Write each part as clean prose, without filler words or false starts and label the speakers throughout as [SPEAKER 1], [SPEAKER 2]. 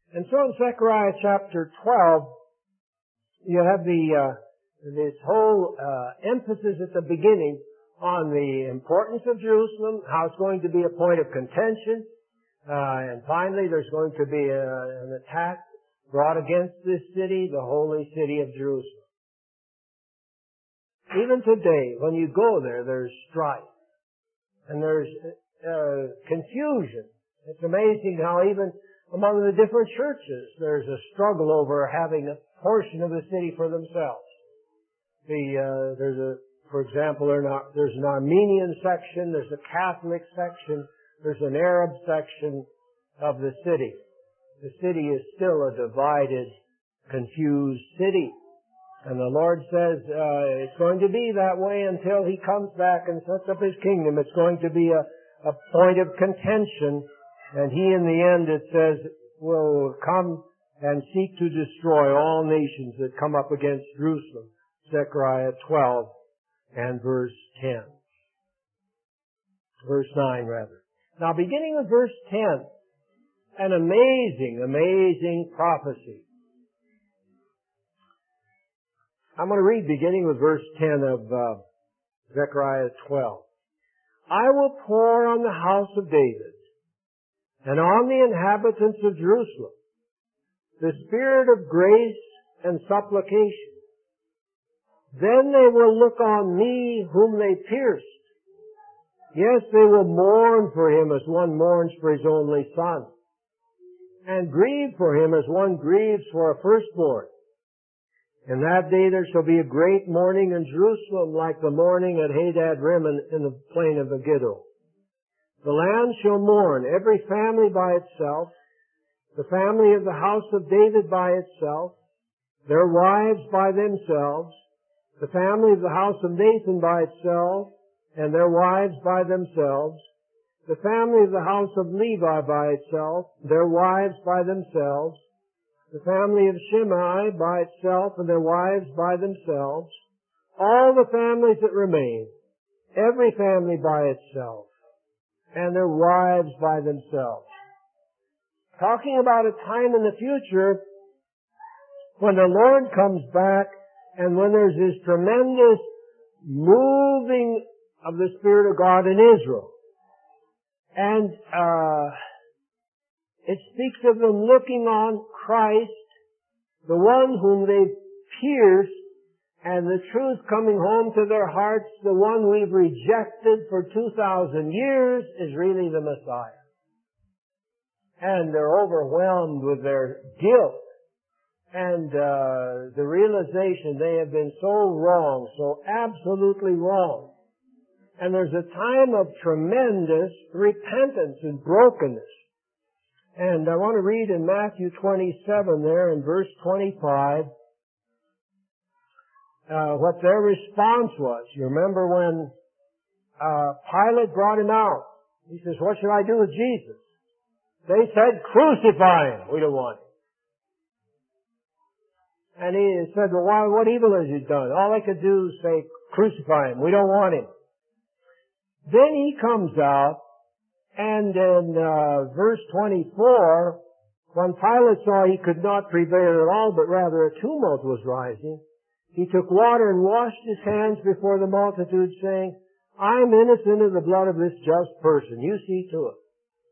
[SPEAKER 1] And so in Zechariah chapter 12, you have this whole emphasis at the beginning on the importance of Jerusalem, how it's going to be a point of contention, and finally there's going to be an attack brought against this city, the holy city of Jerusalem. Even today, when you go there, there's strife. And there's confusion. It's amazing how even among the different churches, there's a struggle over having a portion of the city for themselves. For example, there's an Armenian section, there's a Catholic section, there's an Arab section of the city. The city is still a divided, confused city. And the Lord says it's going to be that way until He comes back and sets up His kingdom. It's going to be a point of contention. And He, in the end, it says, will come and seek to destroy all nations that come up against Jerusalem. Zechariah 12 and verse 10. Verse 9, rather. Now, beginning with verse 10, an amazing, amazing prophecy. I'm going to read beginning with verse 10 of Zechariah 12. I will pour on the house of David and on the inhabitants of Jerusalem the spirit of grace and supplication. Then they will look on me whom they pierced. Yes, they will mourn for him as one mourns for his only son, and grieve for him as one grieves for a firstborn. In that day there shall be a great mourning in Jerusalem, like the mourning at Hadad-rimmon in the plain of Megiddo. The land shall mourn, every family by itself, the family of the house of David by itself, their wives by themselves, the family of the house of Nathan by itself, and their wives by themselves, the family of the house of Levi by itself, their wives by themselves, the family of Shimei by itself and their wives by themselves, all the families that remain, every family by itself, and their wives by themselves. Talking about a time in the future when the Lord comes back and when there's this tremendous moving of the Spirit of God in Israel. And it speaks of them looking on Christ, the one whom they pierced, and the truth coming home to their hearts, the one we've rejected for 2,000 years, is really the Messiah. And they're overwhelmed with their guilt and the realization they have been so wrong, so absolutely wrong. And there's a time of tremendous repentance and brokenness. And I want to read in Matthew 27 there in verse 25 what their response was. You remember when Pilate brought him out. He says, what should I do with Jesus? They said, crucify him. We don't want him. And he said, well, why, what evil has he done? All they could do is say, crucify him. We don't want him. Then he comes out, and in verse 24, when Pilate saw he could not prevail at all, but rather a tumult was rising, he took water and washed his hands before the multitude, saying, I am innocent of the blood of this just person. You see to it.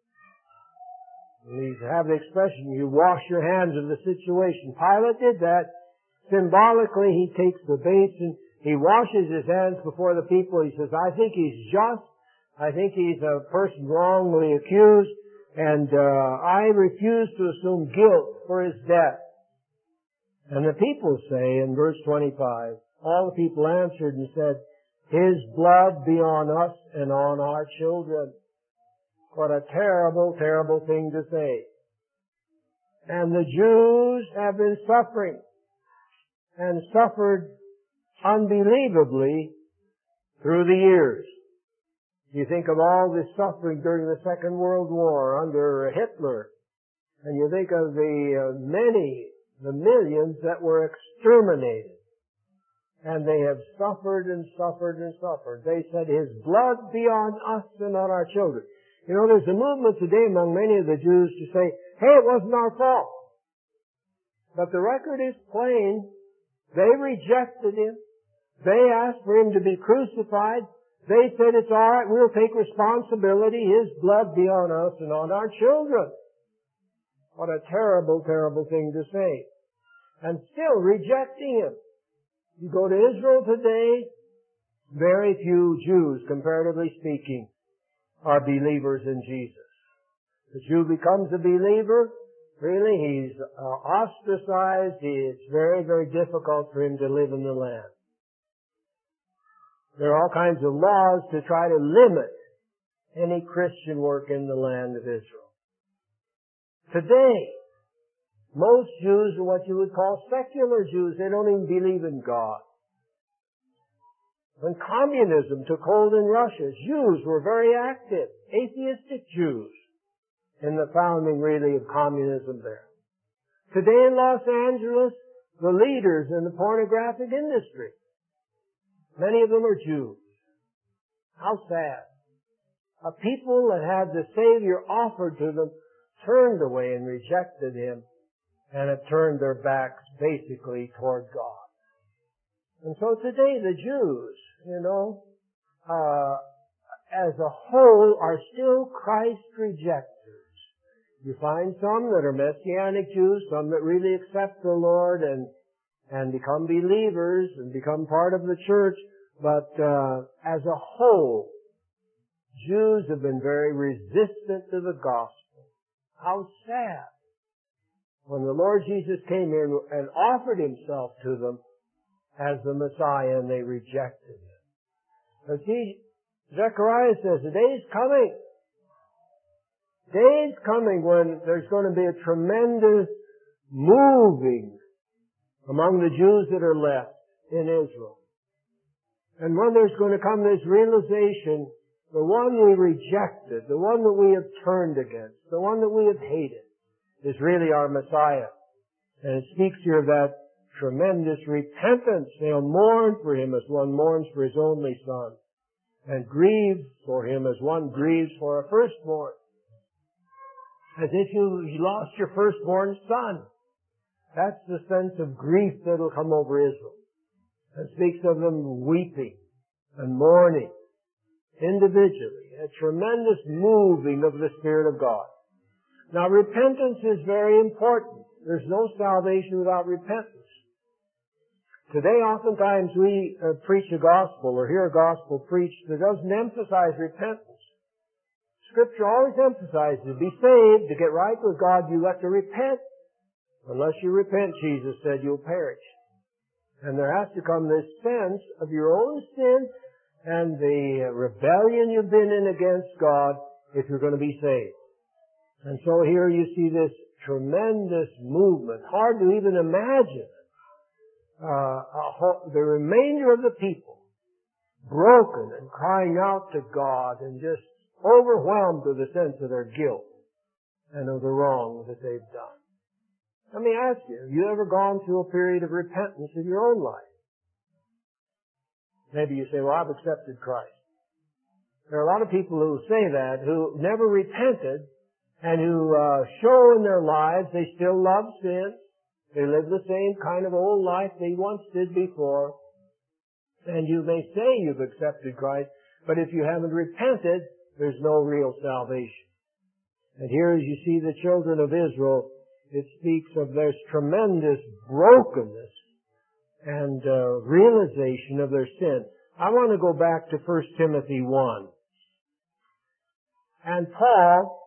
[SPEAKER 1] We have the expression, you wash your hands of the situation. Pilate did that. Symbolically, he takes the basin, he washes his hands before the people. He says, I think he's just. I think he's a person wrongly accused, and I refuse to assume guilt for his death. And the people say in verse 25, all the people answered and said, his blood be on us and on our children. What a terrible, terrible thing to say. And the Jews have been suffering and suffered unbelievably through the years. You think of all this suffering during the Second World War under Hitler, and you think of the millions that were exterminated. And they have suffered and suffered and suffered. They said, his blood be on us and on our children. You know, there's a movement today among many of the Jews to say, hey, it wasn't our fault. But the record is plain. They rejected Him. They asked for Him to be crucified. They said, it's all right, we'll take responsibility. His blood be on us and on our children. What a terrible, terrible thing to say. And still rejecting Him. You go to Israel today, very few Jews, comparatively speaking, are believers in Jesus. The Jew becomes a believer, really he's ostracized. It's very, very difficult for him to live in the land. There are all kinds of laws to try to limit any Christian work in the land of Israel. Today, most Jews are what you would call secular Jews. They don't even believe in God. When communism took hold in Russia, Jews were very active, atheistic Jews, in the founding, really, of communism there. Today in Los Angeles, the leaders in the pornographic industry, many of them are Jews. How sad. A people that had the Savior offered to them turned away and rejected Him and have turned their backs basically toward God. And so today the Jews, as a whole are still Christ rejectors. You find some that are Messianic Jews, some that really accept the Lord and become believers and become part of the church. But as a whole, Jews have been very resistant to the gospel. How sad. When the Lord Jesus came in and offered Himself to them as the Messiah, and they rejected Him. But see, Zechariah says, the day is coming. Day is coming when there's going to be a tremendous moving among the Jews that are left in Israel. And when there's going to come this realization, the one we rejected, the one that we have turned against, the one that we have hated, is really our Messiah. And it speaks here of that tremendous repentance. They'll mourn for Him as one mourns for his only son, and grieve for Him as one grieves for a firstborn. As if you lost your firstborn son. That's the sense of grief that will come over Israel. It speaks of them weeping and mourning individually. A tremendous moving of the Spirit of God. Now, repentance is very important. There's no salvation without repentance. Today, oftentimes, we preach a gospel or hear a gospel preached that doesn't emphasize repentance. Scripture always emphasizes to be saved, to get right with God, you have to repent. Unless you repent, Jesus said, you'll perish. And there has to come this sense of your own sin and the rebellion you've been in against God if you're going to be saved. And so here you see this tremendous movement. Hard to even imagine. The remainder of the people broken and crying out to God and just overwhelmed with a sense of their guilt and of the wrong that they've done. Let me ask you, have you ever gone through a period of repentance in your own life? Maybe you say, well, I've accepted Christ. There are a lot of people who say that, who never repented and who show in their lives they still love sin. They live the same kind of old life they once did before. And you may say you've accepted Christ, but if you haven't repented, there's no real salvation. And here as you see the children of Israel, it speaks of their tremendous brokenness and realization of their sin. I want to go back to 1 Timothy 1. And Paul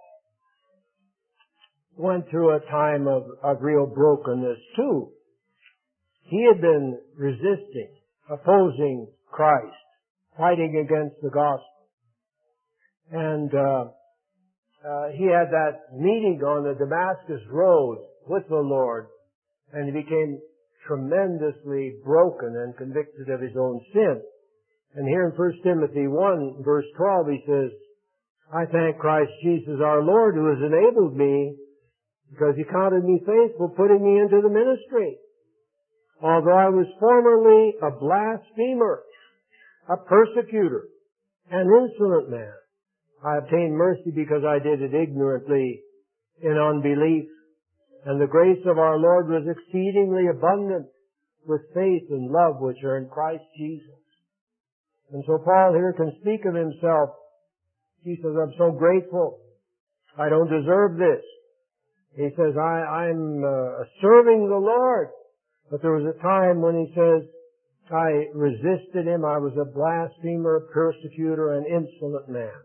[SPEAKER 1] went through a time of real brokenness too. He had been resisting, opposing Christ, fighting against the gospel. And he had that meeting on the Damascus Road with the Lord, and he became tremendously broken and convicted of his own sin. And here in 1 Timothy 1, verse 12, he says, I thank Christ Jesus our Lord who has enabled me, because He counted me faithful, putting me into the ministry. Although I was formerly a blasphemer, a persecutor, an insolent man, I obtained mercy because I did it ignorantly in unbelief. And the grace of our Lord was exceedingly abundant with faith and love which are in Christ Jesus. And so Paul here can speak of himself. He says, I'm so grateful. I don't deserve this. He says, I'm serving the Lord. But there was a time when he says, I resisted him. I was a blasphemer, a persecutor, an insolent man.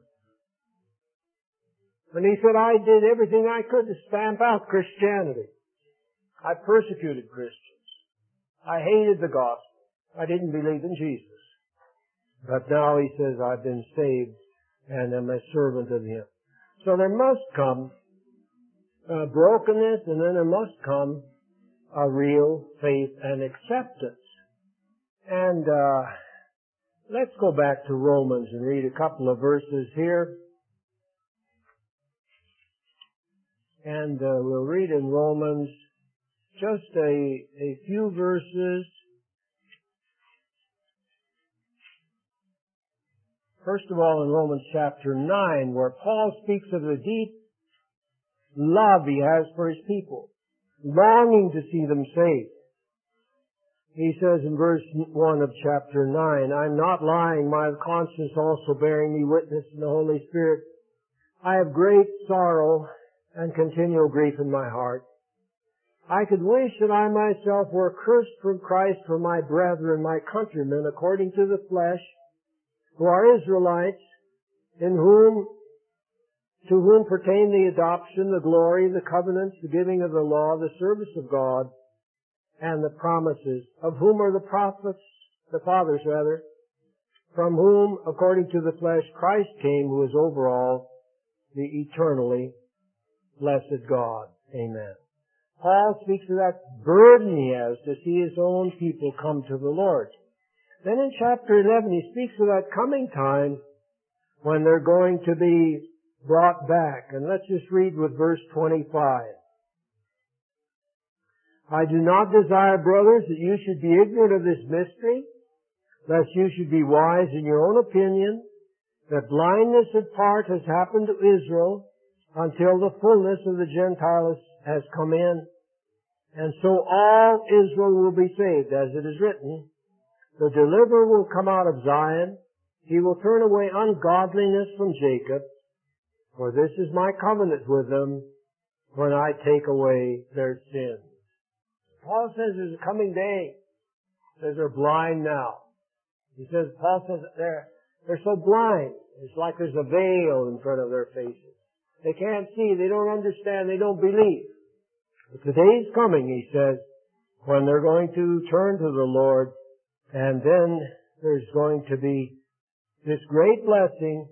[SPEAKER 1] And he said, I did everything I could to stamp out Christianity. I persecuted Christians. I hated the gospel. I didn't believe in Jesus. But now he says, I've been saved and am a servant of him. So there must come brokenness, and then there must come a real faith and acceptance. And let's go back to Romans and read a couple of verses here. And we'll read in Romans just a few verses. First of all, in Romans chapter 9, where Paul speaks of the deep love he has for his people, longing to see them saved. He says in verse 1 of chapter 9, I'm not lying, my conscience also bearing me witness in the Holy Spirit. I have great sorrow and continual grief in my heart. I could wish that I myself were cursed from Christ for my brethren, my countrymen, according to the flesh, who are Israelites, to whom pertain the adoption, the glory, the covenants, the giving of the law, the service of God, and the promises, of whom are the prophets, the fathers rather, from whom, according to the flesh, Christ came, who is over all, the eternally blessed God. Amen. Paul speaks of that burden he has to see his own people come to the Lord. Then in chapter 11 he speaks of that coming time when they're going to be brought back. And let's just read with verse 25. I do not desire, brothers, that you should be ignorant of this mystery, lest you should be wise in your own opinion, that blindness in part has happened to Israel until the fullness of the Gentiles has come in. And so all Israel will be saved, as it is written, the deliverer will come out of Zion. He will turn away ungodliness from Jacob. For this is my covenant with them when I take away their sins. Paul says there's a coming day. He says they're blind now. Paul says they're so blind. It's like there's a veil in front of their faces. They can't see. They don't understand. They don't believe. But the day's coming, he says, when they're going to turn to the Lord. And then there's going to be this great blessing,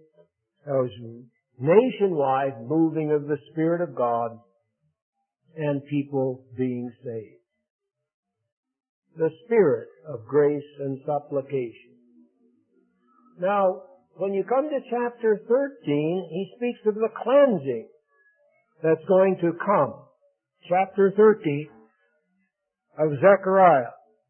[SPEAKER 1] nationwide moving of the Spirit of God and people being saved. The Spirit of grace and supplication. Now, when you come to chapter 13, he speaks of the cleansing that's going to come. Chapter 13 of Zechariah.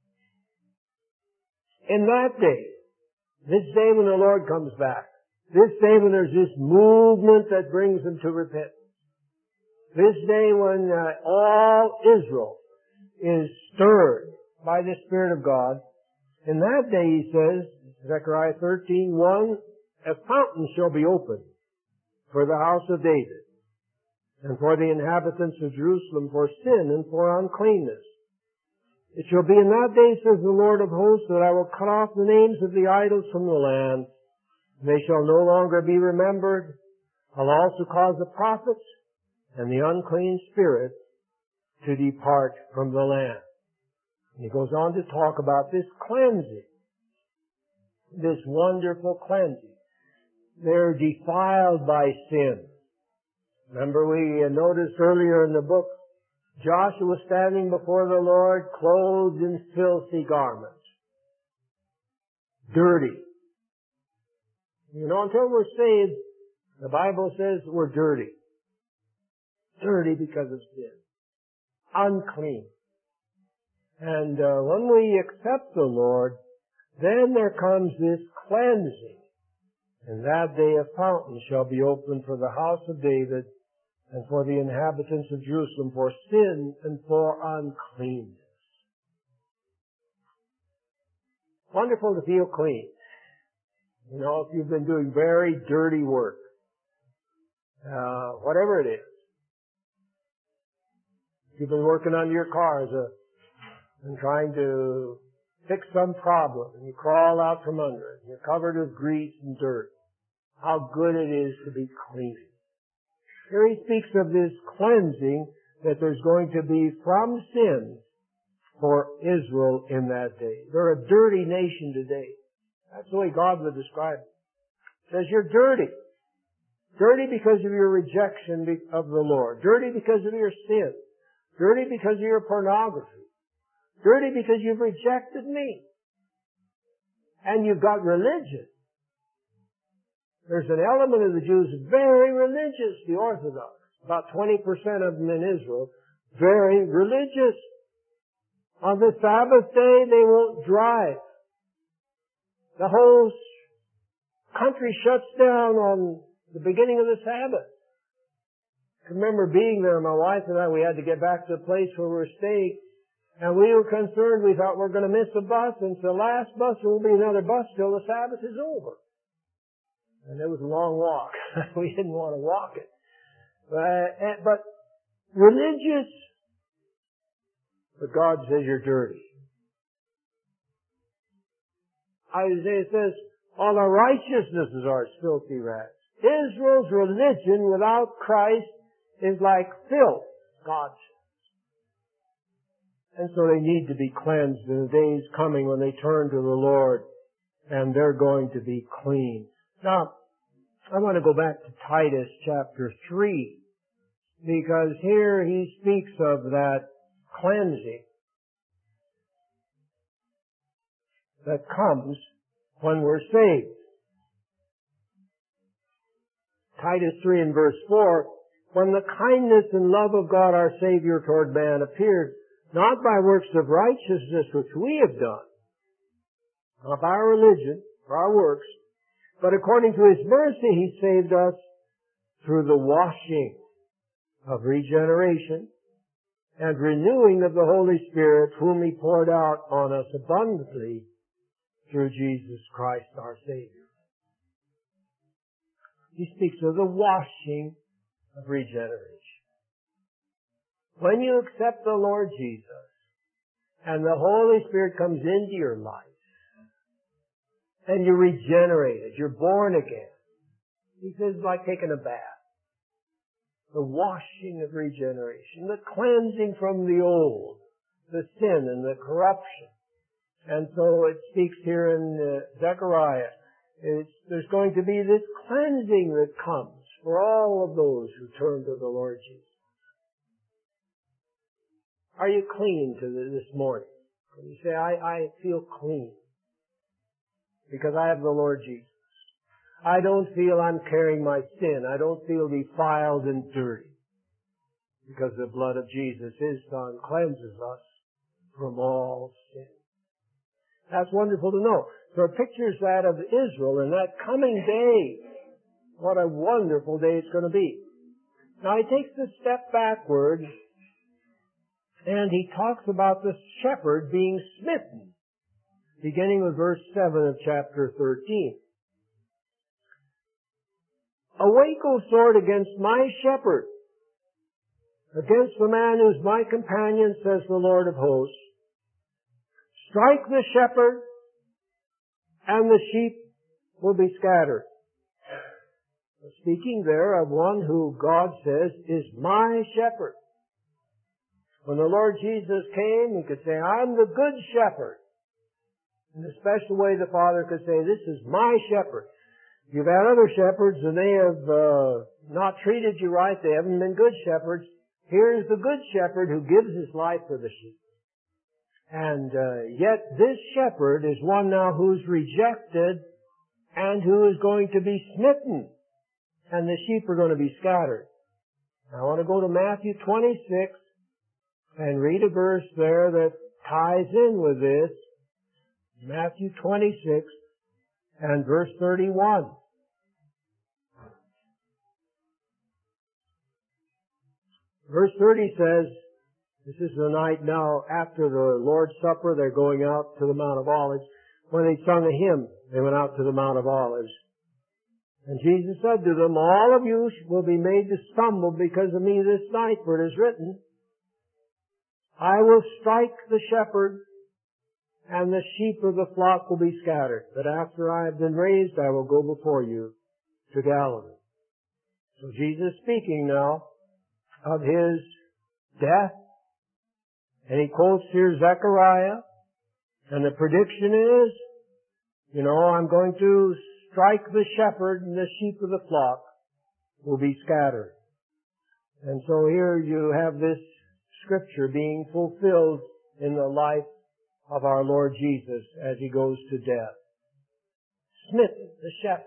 [SPEAKER 1] In that day, this day when the Lord comes back, this day when there's this movement that brings them to repentance, this day when all Israel is stirred by the Spirit of God, in that day, he says, Zechariah 13:1, a fountain shall be opened for the house of David and for the inhabitants of Jerusalem for sin and for uncleanness. It shall be in that day, says the Lord of hosts, that I will cut off the names of the idols from the land. They shall no longer be remembered. I'll also cause the prophets and the unclean spirit to depart from the land. And he goes on to talk about this cleansing, this wonderful cleansing. They're defiled by sin. Remember we noticed earlier in the book, Joshua was standing before the Lord clothed in filthy garments. Dirty. You know, until we're saved, the Bible says we're dirty. Dirty because of sin. Unclean. And when we accept the Lord, then there comes this cleansing. And that day a fountain shall be opened for the house of David and for the inhabitants of Jerusalem for sin and for uncleanness. Wonderful to feel clean. You know, if you've been doing very dirty work, whatever it is. If you've been working on your car and trying to fix some problem, and you crawl out from under it, and you're covered with grease and dirt, how good it is to be clean. Here he speaks of this cleansing that there's going to be from sin for Israel in that day. They're a dirty nation today. That's the way God would describe it. He says you're dirty. Dirty because of your rejection of the Lord. Dirty because of your sin. Dirty because of your pornography. Dirty because you've rejected me. And you've got religion. There's an element of the Jews very religious, the Orthodox. About 20% of them in Israel, very religious. On the Sabbath day, they won't drive. The whole country shuts down on the beginning of the Sabbath. I remember being there, my wife and I, we had to get back to the place where we were staying, and we were concerned. We thought we're going to miss a bus, and it's the last bus. There won't be another bus till the Sabbath is over. And it was a long walk. We didn't want to walk it. But religious, but God says you're dirty. Isaiah says, all our righteousnesses are as filthy rags. Israel's religion without Christ is like filth, God says. And so they need to be cleansed in the days coming when they turn to the Lord, and they're going to be clean. Now, I want to go back to Titus chapter 3, because here he speaks of that cleansing that comes when we're saved. Titus 3 and verse 4, when the kindness and love of God our Savior toward man appeared, not by works of righteousness which we have done, not by our religion or our works, but according to His mercy He saved us through the washing of regeneration and renewing of the Holy Spirit, whom He poured out on us abundantly through Jesus Christ our Savior. He speaks of the washing of regeneration. When you accept the Lord Jesus and the Holy Spirit comes into your life and you're regenerated, you're born again, he says it's like taking a bath. The washing of regeneration, the cleansing from the old, the sin and the corruption. And so it speaks here in Zechariah. There's going to be this cleansing that comes for all of those who turn to the Lord Jesus. Are you clean this morning? Can you say, I feel clean because I have the Lord Jesus. I don't feel I'm carrying my sin. I don't feel defiled and dirty because the blood of Jesus, His Son, cleanses us from all sin. That's wonderful to know. So it pictures that of Israel in that coming day. What a wonderful day it's going to be. Now he takes a step backward and he talks about the shepherd being smitten, beginning with verse 7 of chapter 13. Awake, O sword, against my shepherd, against the man who's my companion, says the Lord of hosts. Strike the shepherd, and the sheep will be scattered. Speaking there of one who God says is my shepherd. When the Lord Jesus came, He could say, I'm the good shepherd. In a special way, the Father could say, this is my shepherd. You've had other shepherds and they have not treated you right. They haven't been good shepherds. Here's the good shepherd who gives his life for the sheep. And yet this shepherd is one now who's rejected and who is going to be smitten. And the sheep are going to be scattered. I want to go to Matthew 26 and read a verse there that ties in with this. Matthew 26 and verse 31. Verse 30 says, this is the night now after the Lord's Supper, they're going out to the Mount of Olives. When they sung a hymn, they went out to the Mount of Olives. And Jesus said to them, all of you will be made to stumble because of me this night, for it is written, I will strike the shepherd, and the sheep of the flock will be scattered. But after I have been raised, I will go before you to Galilee. So Jesus speaking now of His death, and He quotes here Zechariah, and the prediction is, I'm going to strike the shepherd and the sheep of the flock will be scattered. And so here you have this scripture being fulfilled in the life of our Lord Jesus as He goes to death. Smitten, the shepherd.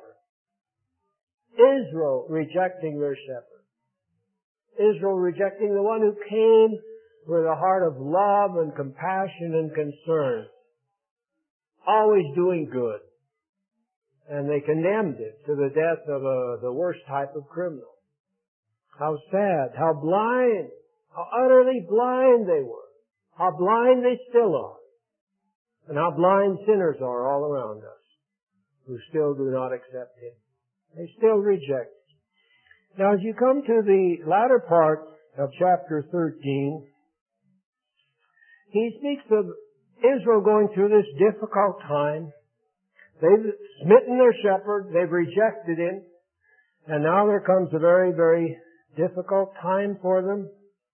[SPEAKER 1] Israel rejecting their shepherd. Israel rejecting the one who came with a heart of love and compassion and concern. Always doing good. And they condemned it to the death of the worst type of criminal. How sad, how blind, how utterly blind they were. How blind they still are. And how blind sinners are all around us who still do not accept Him. They still reject. Now as you come to the latter part of chapter 13, he speaks of Israel going through this difficult time. They've smitten their shepherd, they've rejected Him, and now there comes a very, very difficult time for them.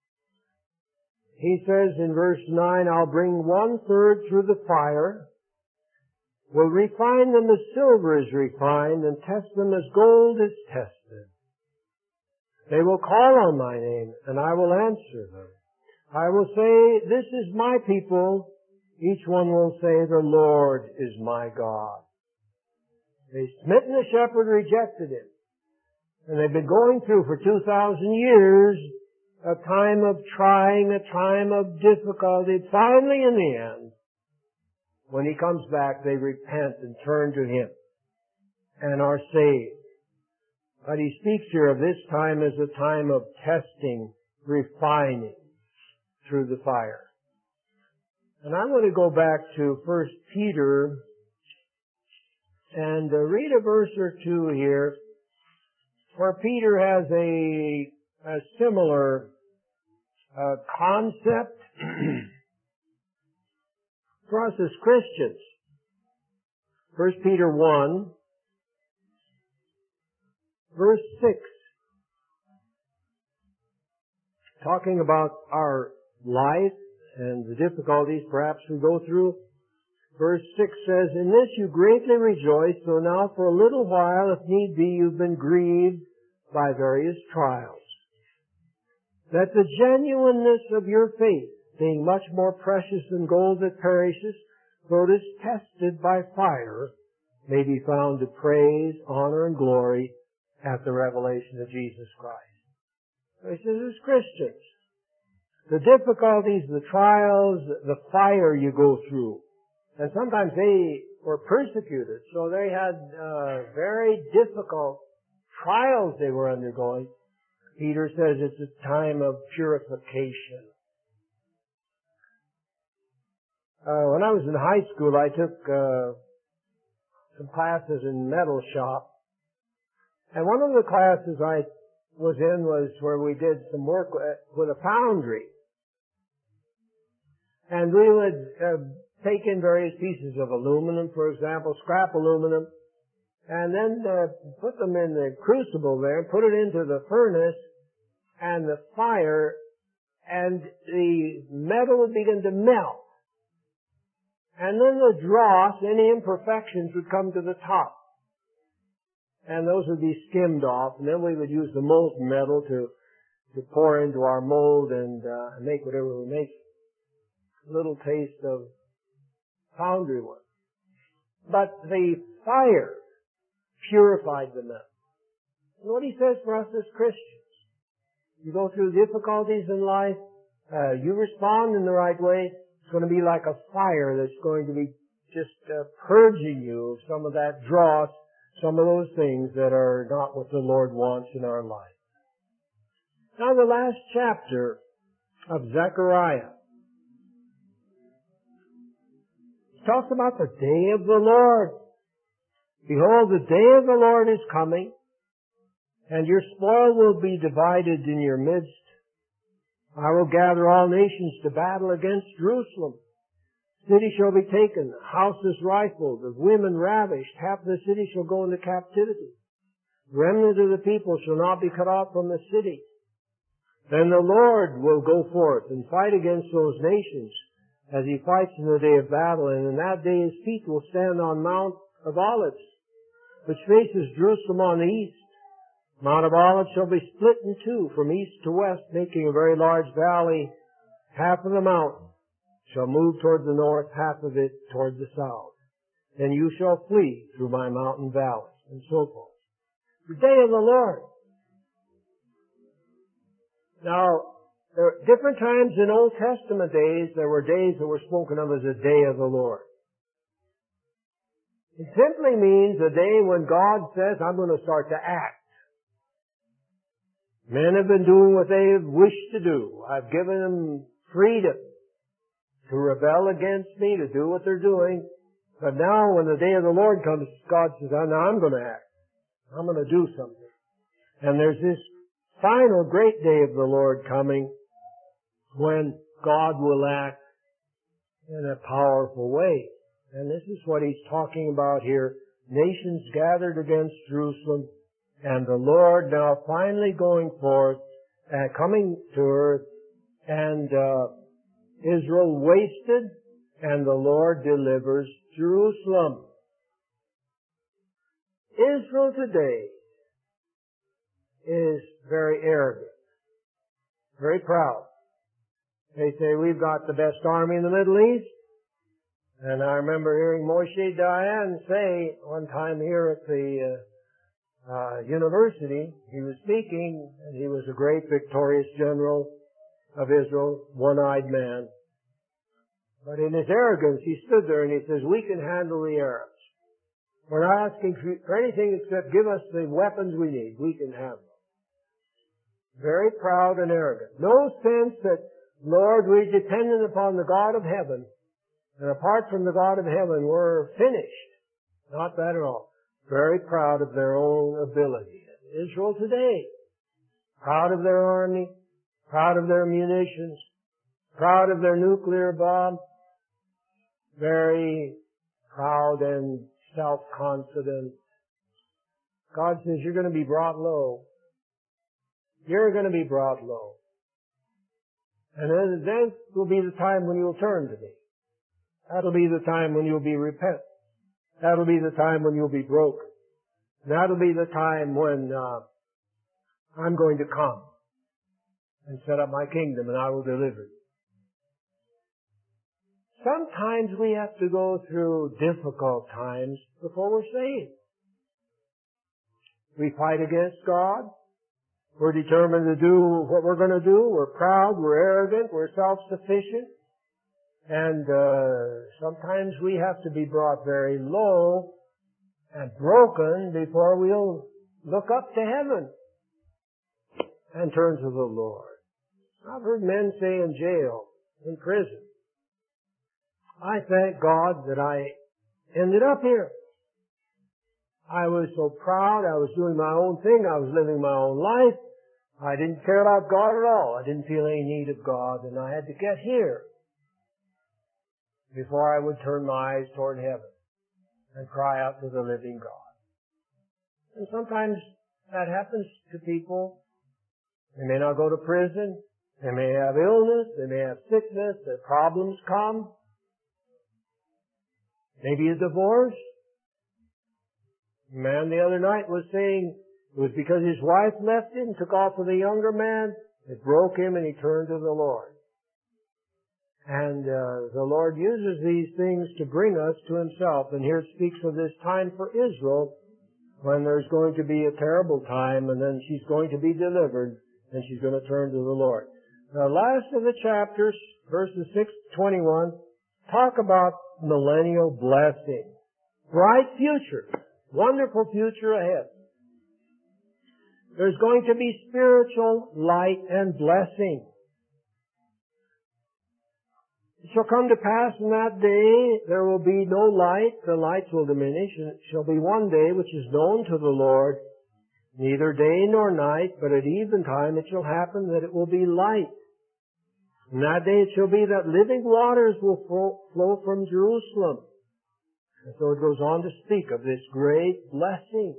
[SPEAKER 1] He says in verse 9, I'll bring 1/3 through the fire, will refine them as silver is refined, and test them as gold is tested. They will call on my name, and I will answer them. I will say, this is my people. Each one will say, the Lord is my God. They've smitten the shepherd, rejected Him. And they've been going through for 2,000 years a time of trying, a time of difficulty. Finally, in the end, when He comes back, they repent and turn to Him and are saved. But He speaks here of this time as a time of testing, refining through the fire. And I'm going to go back to 1 Peter and read a verse or two here where Peter has a similar concept for us as Christians. 1 Peter 1, verse 6, talking about our life and the difficulties perhaps we go through. Verse 6 says, in this you greatly rejoice, though now for a little while, if need be, you've been grieved by various trials. That the genuineness of your faith, being much more precious than gold that perishes, though it is tested by fire, may be found to praise, honor, and glory at the revelation of Jesus Christ. So he says, as Christians, the difficulties, the trials, the fire you go through, and sometimes they were persecuted, so they had very difficult trials they were undergoing. Peter says it's a time of purification. When I was in high school, I took some classes in metal shop. And one of the classes I was in was where we did some work with a foundry. And we would take in various pieces of aluminum, for example, scrap aluminum, and then put them in the crucible there, put it into the furnace and the fire, and the metal would begin to melt. And then the dross, any imperfections would come to the top. And those would be skimmed off, and then we would use the molten metal to pour into our mold and make whatever we make. A little taste of foundry work. But the fire purified the metal. And what he says for us as Christians, you go through difficulties in life, you respond in the right way, it's going to be like a fire that's going to be just purging you of some of that dross, some of those things that are not what the Lord wants in our life. Now the last chapter of Zechariah talks about the day of the Lord. Behold, the day of the Lord is coming, and your spoil will be divided in your midst. I will gather all nations to battle against Jerusalem. City shall be taken, houses rifled, the women ravished, half the city shall go into captivity. Remnant of the people shall not be cut off from the city. Then the Lord will go forth and fight against those nations as he fights in the day of battle, and in that day his feet will stand on Mount of Olives, which faces Jerusalem on the east. Mount of Olives shall be split in two from east to west, making a very large valley. Half of the mountain shall move toward the north, half of it toward the south. And you shall flee through my mountain valleys, and so forth. The day of the Lord. Now, there are different times in Old Testament days, there were days that were spoken of as a day of the Lord. It simply means a day when God says, I'm going to start to act. Men have been doing what they have wished to do. I've given them freedom to rebel against me, to do what they're doing. But now when the day of the Lord comes, God says, now I'm going to act. I'm going to do something. And there's this final great day of the Lord coming when God will act in a powerful way. And this is what he's talking about here. Nations gathered against Jerusalem, and the Lord now finally going forth and coming to earth, and Israel wasted, and the Lord delivers Jerusalem. Israel today is very arrogant, very proud. They say, we've got the best army in the Middle East. And I remember hearing Moshe Dayan say one time here at the university, he was speaking, and he was a great victorious general of Israel, one-eyed man. But in his arrogance, he stood there and he says, we can handle the Arabs. We're not asking for anything except give us the weapons we need. We can handle them. Very proud and arrogant. No sense that, Lord, we're dependent upon the God of heaven, and apart from the God of heaven, we're finished. Not that at all. Very proud of their own ability. Israel today, proud of their army, proud of their munitions, proud of their nuclear bomb, very proud and self-confident. God says, you're going to be brought low. You're going to be brought low. And then will be the time when you'll turn to me. That'll be the time when you'll be repent. That'll be the time when you'll be broken. That'll be the time when I'm going to come and set up my kingdom, and I will deliver you. Sometimes we have to go through difficult times before we're saved. We fight against God. We're determined to do what we're going to do. We're proud. We're arrogant. We're self-sufficient. And sometimes we have to be brought very low and broken before we'll look up to heaven and turn to the Lord. I've heard men say in jail, in prison, I thank God that I ended up here. I was so proud. I was doing my own thing. I was living my own life. I didn't care about God at all. I didn't feel any need of God, and I had to get here before I would turn my eyes toward heaven and cry out to the living God. And sometimes that happens to people. They may not go to prison. They may have illness. They may have sickness. Their problems come. Maybe a divorce. A man the other night was saying it was because his wife left him, took off with a younger man. It broke him, and he turned to the Lord. And the Lord uses these things to bring us to Himself. And here it speaks of this time for Israel, when there's going to be a terrible time, and then she's going to be delivered, and she's going to turn to the Lord. The last of the chapters, verses 6 to 21, talk about millennial blessing. Bright future. Wonderful future ahead. There's going to be spiritual light and blessing. It shall come to pass in that day there will be no light, the lights will diminish, and it shall be one day which is known to the Lord, neither day nor night, but at eventime it shall happen that it will be light. In that day it shall be that living waters will flow from Jerusalem. And so it goes on to speak of this great blessing.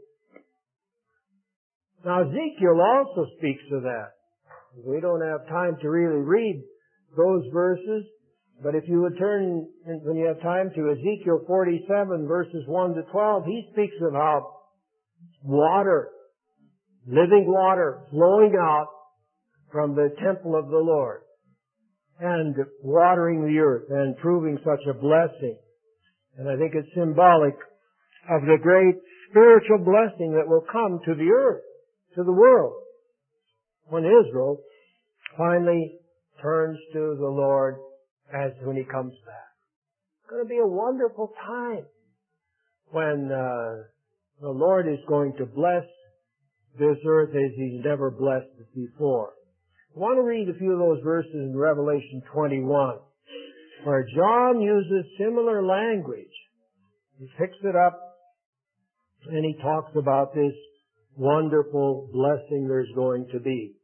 [SPEAKER 1] Now Ezekiel also speaks of that. We don't have time to really read those verses, but if you would turn, when you have time, to Ezekiel 47, verses 1 to 12, he speaks of how water, living water, flowing out from the temple of the Lord and watering the earth and proving such a blessing. And I think it's symbolic of the great spiritual blessing that will come to the earth, to the world, when Israel finally turns to the Lord as when He comes back. It's going to be a wonderful time when the Lord is going to bless this earth as He's never blessed it before. I want to read a few of those verses in Revelation 21, where John uses similar language. He picks it up and he talks about this wonderful blessing there's going to be.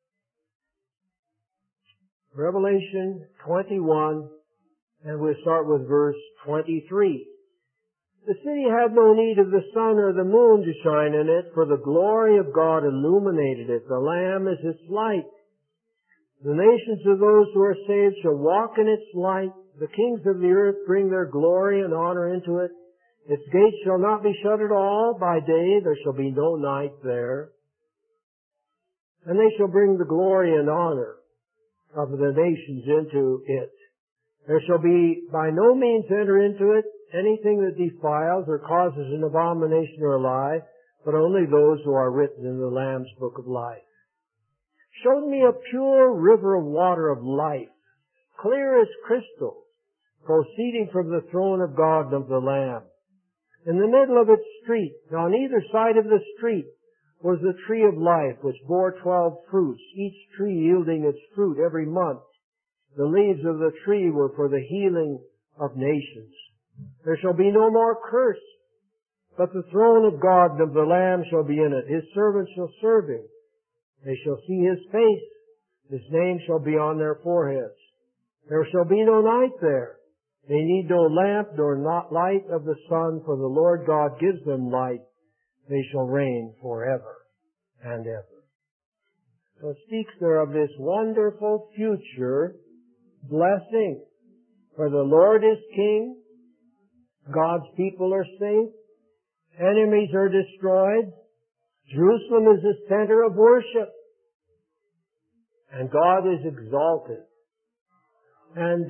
[SPEAKER 1] Revelation 21, and we'll start with verse 23. The city had no need of the sun or the moon to shine in it, for the glory of God illuminated it. The Lamb is its light. The nations of those who are saved shall walk in its light. The kings of the earth bring their glory and honor into it. Its gates shall not be shut at all by day. There shall be no night there. And they shall bring the glory and honor of the nations into it. There shall be by no means enter into it anything that defiles or causes an abomination or a lie, but only those who are written in the Lamb's book of life. Showed me a pure river of water of life, clear as crystal, proceeding from the throne of God and of the Lamb. In the middle of its street, on either side of the street, was the tree of life, which bore 12 fruits, each tree yielding its fruit every month. The leaves of the tree were for the healing of nations. There shall be no more curse, but the throne of God and of the Lamb shall be in it. His servants shall serve Him. They shall see His face. His name shall be on their foreheads. There shall be no night there. They need no lamp nor not light of the sun, for the Lord God gives them light. They shall reign forever and ever. So it speaks there of this wonderful future blessing. For the Lord is King. God's people are safe. Enemies are destroyed. Jerusalem is the center of worship. And God is exalted. And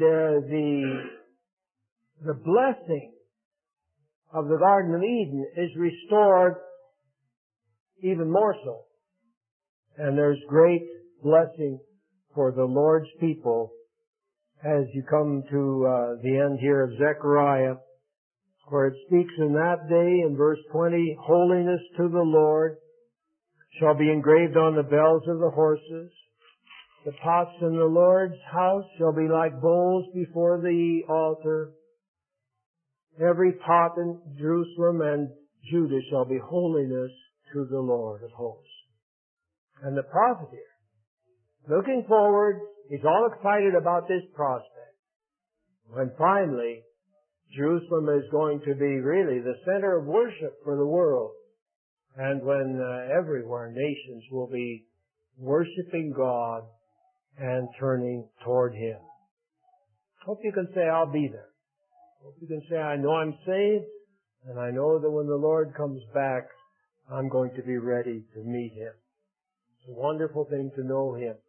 [SPEAKER 1] the blessing of the Garden of Eden is restored even more so. And there's great blessing for the Lord's people as you come to the end here of Zechariah, where it speaks in that day in verse 20, holiness to the Lord shall be engraved on the bells of the horses. The pots in the Lord's house shall be like bowls before the altar. Every pot in Jerusalem and Judah shall be holiness to the Lord of hosts. And the prophet here, looking forward, he's all excited about this prospect. When finally, Jerusalem is going to be really the center of worship for the world. And when everywhere nations will be worshiping God and turning toward Him. Hope you can say, I'll be there. Hope you can say, I know I'm saved, and I know that when the Lord comes back, I'm going to be ready to meet Him. It's a wonderful thing to know Him.